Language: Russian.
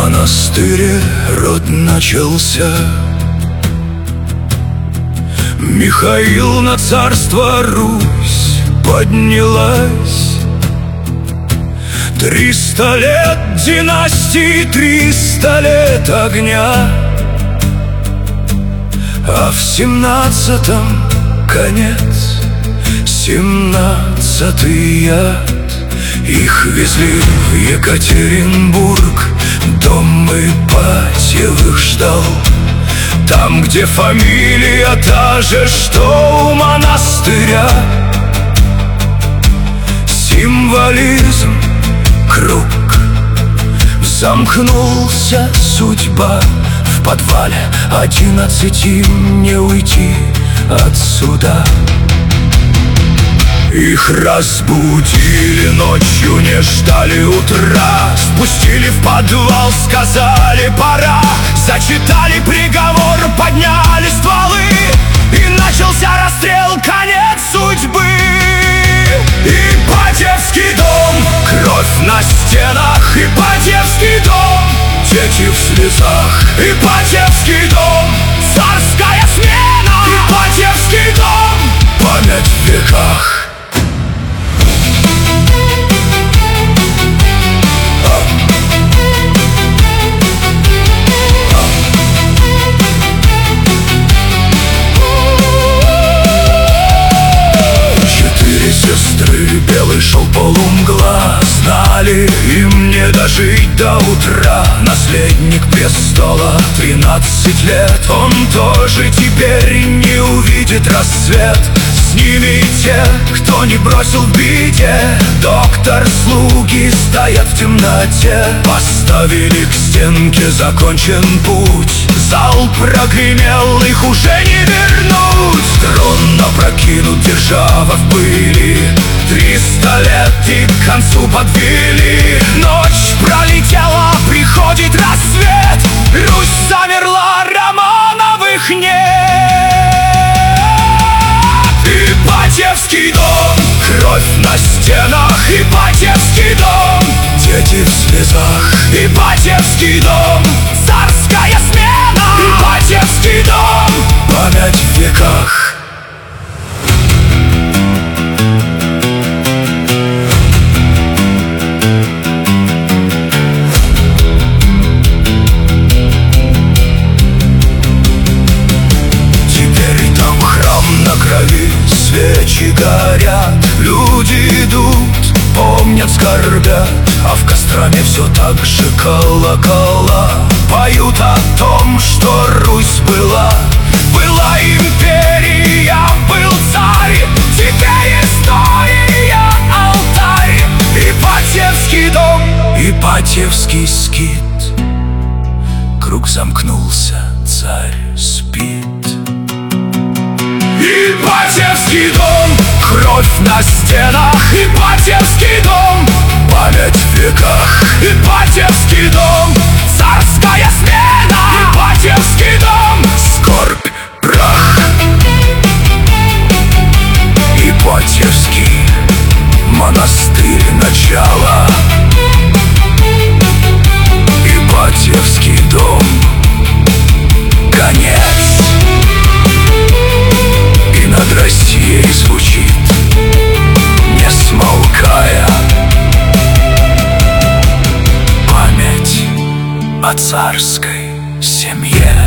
монастыре род начался. Михаил на царство Русь поднялась. 300 лет династии, 300 лет огня. А в 17-м конец, 17-й яд. Их везли в Екатеринбург, дом Ипатьевых ждал. Там, где фамилия та же, что у монастыря. Символизм, круг, замкнулся судьба. В подвале 11 им не уйти отсюда. Их разбудили ночью, не ждали утра. Спустили в подвал, сказали пора. Зачитали приговор, подняли стволы. И начался расстрел, конец судьбы. Ипатьевский дом, кровь на стенах. Ипатьевский дом, дети в слезах. Ипатьевский дом, царская смена. Ипатьевский дом, память в веках. Белый шел полумгла, знали, им не дожить до утра. Наследник престола, 13 лет, он тоже теперь не увидит рассвет. С ними и те, кто не бросил в беде. Доктор, слуги стоят в темноте. Поставили к стенке, закончен путь. Зал прогремел, их уже не вернуть. Трон опрокинут, держава в пыли. 300 лет и к концу подвели. Ночь пролетела, приходит рассвет. Русь замерла, Романовых нет. Ипатьевский дом, кровь на стенах. Ипатьевский дом, дети в слезах. Ипатьевский дом, царская смена. Ипатьевский дом, память в веках. Свечи горят, люди идут, помнят, скорбят. А в Костроме все так же колокола поют о том, что Русь была. Была империя, был царь, теперь история, алтарь. Ипатьевский дом, Ипатьевский скит. Круг замкнулся, царь спит. Ипатьевский дом, кровь на стенах. Ипатьевский дом, память в веках. Ипатьевский дом, царская смена. Ипатьевский дом, скорбь, прах. Ипатьевский монастырь, начало. Ипатьевский дом, конец. Над Россией звучит, не смолкая, память о царской семье.